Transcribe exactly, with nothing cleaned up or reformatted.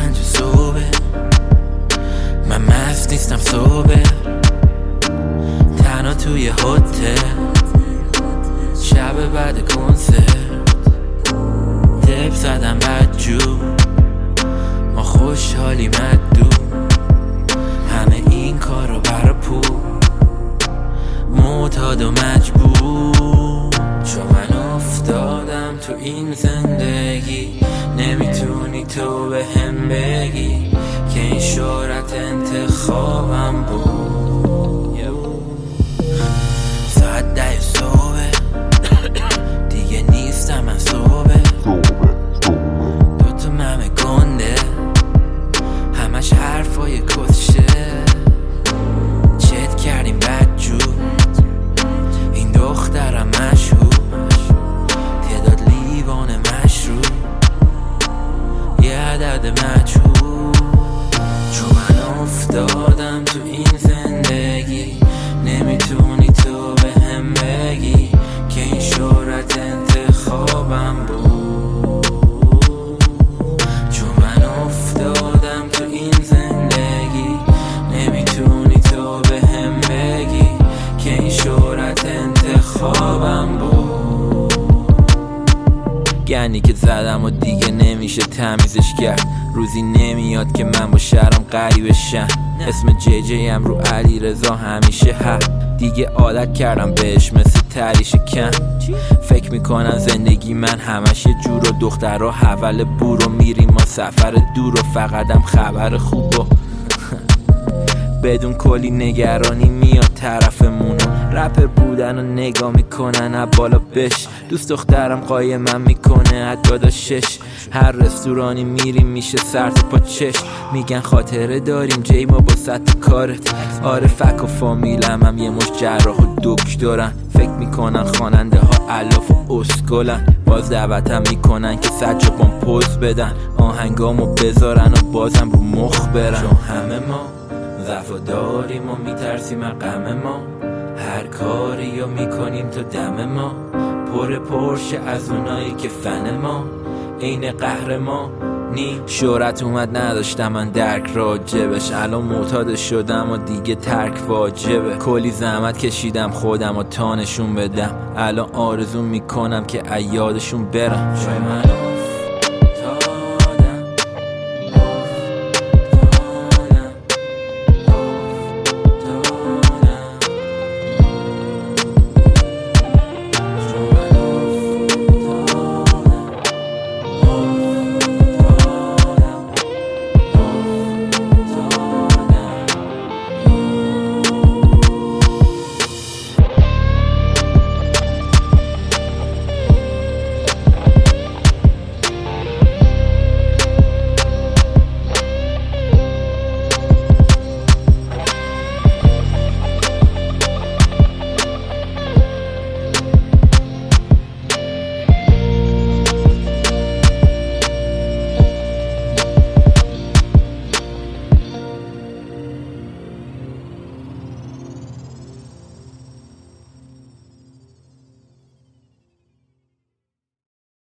پنج صبح من مست نیستم صبح تنها توی هتل شب بعد کنسرت دب زدم بدجور ما خوشحالی مدو همه این کار رو برا پول معتاد و مجبور چون من افتادم تو این زندگی نمیتونی تو به هم بگی که این شهرت انتخابم بود ساعت ده صبح دیگه نیستم من صبح دوتا ممه گنده همش حرفای کسشه چت کردیم بدجور این دخترم مشهور تعداد لیوان مشروب یه عدد مجهول چون من افتادم تو این زندگی نمیتونی تو به هم بگی که این شهرت انتخابم بود چون من افتادم تو این زندگی نمیتونی تو به هم بگی که این شهرت انتخابم بود گنی که زدم و دیگه نمیشه تمیزش کرد روزی نمیاد که من با شهرم غریبه شم اسم جی جی ام رو علی رضا همیشه ها دیگه عادت کردم بهش مثل تریش کم فکر میکنم زندگی من همش یه جور و دخترها حول بور و میریم ما سفر دور و فقطم خبر خوب و بدون کلی نگرانی میاد طرفمونو رپر بودن و نگاه میکنن از بالا بش دوست دخترم قایمم میکنه از دادا شش هر رستورانی میریم میشه سر تا پا چش میگن خاطره داریم جی ما با سطح کارت آره فک و فامیلم هم یه مش جراح و دکترن فکر میکنن خواننده ها الاف و اسکلن باز دعوتم میکنن که سجابان پوز بدن آهنگامو بذارن و بازم رو مخ برن چون همه ما وفاداریم و میترسیم از غم ما هر کاری رو میکنیم تو دم ما پر پرشه از اونایی که فن ما عین قهرمانی شهرت اومد نداشتم من درک راجبش الان معتاد شدم و دیگه ترک واجبه کلی زحمت کشیدم خودم و تا نشون بدم الان آرزو میکنم که ایادشون برم چون من